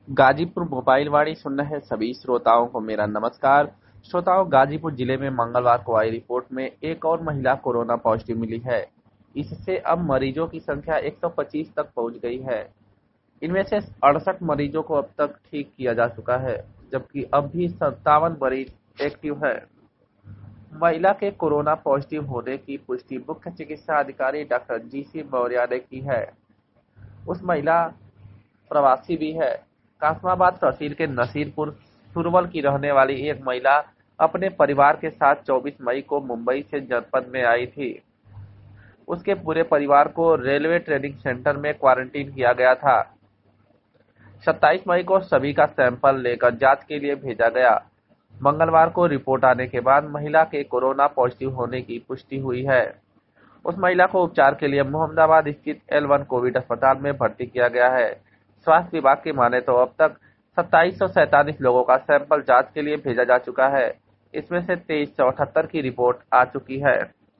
Ghazipur mobile वाणी सुन रहे सभी श्रोताओं को मेरा नमस्कार। श्रोताओं, गाजीपुर जिले में मंगलवार को आई रिपोर्ट में एक और महिला कोरोना पॉजिटिव मिली है। इससे अब मरीजों की संख्या 125 तक पहुंच गई है। इनमें से 68 मरीजों को अब तक ठीक किया जा चुका है, जबकि अब भी 57 मरीज एक्टिव है। महिला के कोरोना पॉजिटिव होने की पुष्टि मुख्य चिकित्सा अधिकारी डॉक्टर जी.सी. मौर्य ने की है। उस महिला प्रवासी भी है। कासमाबाद तहसील के नसीरपुर सुरवल की रहने वाली एक महिला अपने परिवार के साथ 24 मई को मुंबई से जनपद में आई थी। उसके पूरे परिवार को रेलवे ट्रेनिंग सेंटर में क्वारंटीन किया गया था। 27 मई को सभी का सैंपल लेकर जांच के लिए भेजा गया। मंगलवार को रिपोर्ट आने के बाद महिला के कोरोना पॉजिटिव होने की पुष्टि हुई है। उस महिला को उपचार के लिए मोहम्मदाबाद स्थित L1 कोविड अस्पताल में भर्ती किया गया है। स्वास्थ्य विभाग की माने तो अब तक 2747 लोगों का सैंपल जांच के लिए भेजा जा चुका है। इसमें से 2378 की रिपोर्ट आ चुकी है।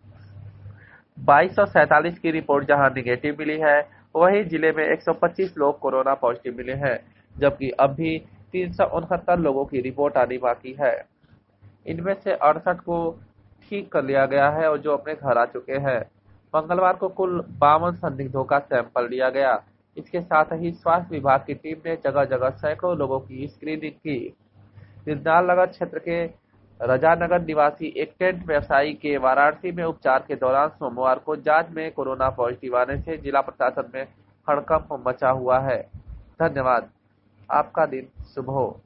2247 की रिपोर्ट जहां निगेटिव मिली है, वहीं जिले में 125 लोग कोरोना पॉजिटिव मिले हैं, जबकि अब भी 369 लोगों की रिपोर्ट आनी बाकी है। इनमें से 68 को ठीक कर लिया गया है और जो अपने घर आ चुके हैं। मंगलवार को कुल 52 संदिग्धों का सैंपल लिया गया। इसके साथ ही स्वास्थ्य विभाग की टीम ने जगह जगह सैकड़ों लोगों की स्क्रीनिंग की। दिलदार नगर क्षेत्र के रजानगर निवासी एक टेंट व्यवसायी के वाराणसी में उपचार के दौरान सोमवार को जांच में कोरोना पॉजिटिव आने से जिला प्रशासन में हड़कंप मचा हुआ है। धन्यवाद। आपका दिन शुभ हो।